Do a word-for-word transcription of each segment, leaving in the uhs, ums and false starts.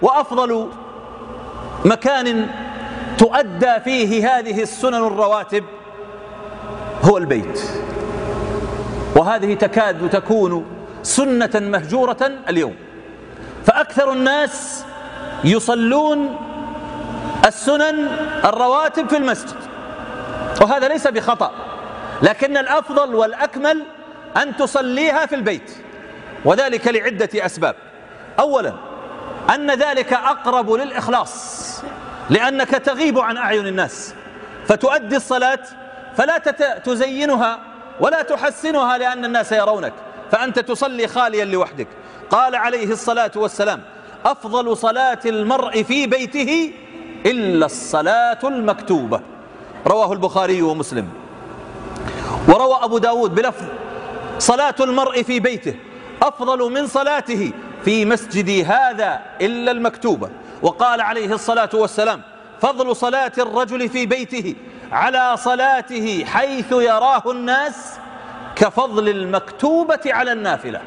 وأفضل مكان تؤدى فيه هذه السنن الرواتب هو البيت، وهذه تكاد تكون سنة مهجورة اليوم، فأكثر الناس يصلون السنن الرواتب في المسجد، وهذا ليس بخطأ، لكن الأفضل والأكمل أن تصليها في البيت، وذلك لعدة أسباب. أولا أن ذلك أقرب للإخلاص، لأنك تغيب عن أعين الناس فتؤدي الصلاة فلا تزينها ولا تحسنها لأن الناس يرونك، فأنت تصلي خاليا لوحدك. قال عليه الصلاة والسلام: أفضل صلاة المرء في بيته إلا الصلاة المكتوبة، رواه البخاري ومسلم. وروى أبو داود بلفظ: صلاة المرء في بيته أفضل من صلاته في مسجدي هذا إلا المكتوبة. وقال عليه الصلاة والسلام: فضل صلاة الرجل في بيته على صلاته حيث يراه الناس كفضل المكتوبة على النافلة.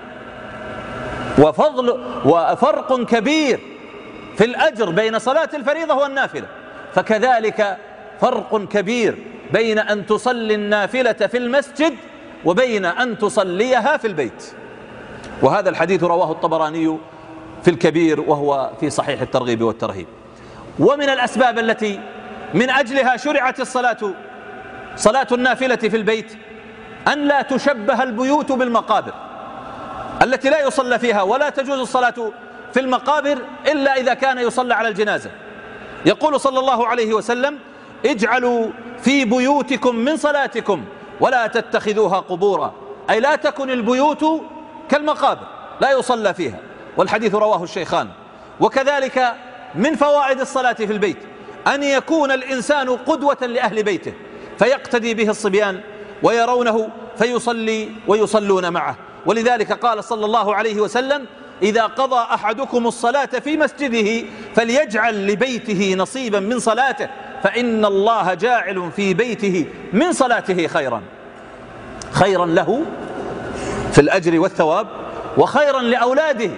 وفضل وفرق كبير في الأجر بين صلاة الفريضة والنافلة، فكذلك فرق كبير بين أن تصلي النافلة في المسجد وبين أن تصليها في البيت. وهذا الحديث رواه الطبراني في الكبير، وهو في صحيح الترغيب والترهيب. ومن الأسباب التي من أجلها شرعت الصلاة صلاة النافلة في البيت أن لا تشبه البيوت بالمقابر التي لا يصلى فيها، ولا تجوز الصلاة في المقابر إلا إذا كان يصلى على الجنازة. يقول صلى الله عليه وسلم: اجعلوا في بيوتكم من صلاتكم ولا تتخذوها قبورا، أي لا تكن البيوت كالمقابر لا يصلى فيها، والحديث رواه الشيخان. وكذلك من فوائد الصلاة في البيت أن يكون الإنسان قدوة لأهل بيته، فيقتدي به الصبيان ويرونه فيصلي ويصلون معه. ولذلك قال صلى الله عليه وسلم: إذا قضى أحدكم الصلاة في مسجده فليجعل لبيته نصيبا من صلاته، فإن الله جاعل في بيته من صلاته خيرا خيرا له في الأجر والثواب، وخيرا لأولاده،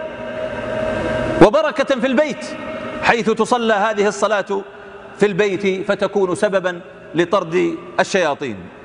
وبركة في البيت، حيث تصلى هذه الصلاة في البيت فتكون سببا لطرد الشياطين.